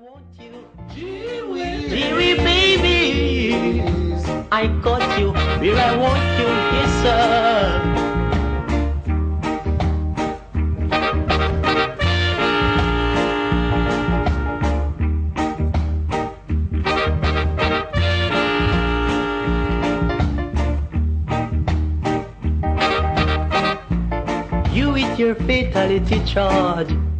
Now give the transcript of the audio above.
want you, Dewey, baby. I got you, where I want you, yes sir. You with your fatality charge,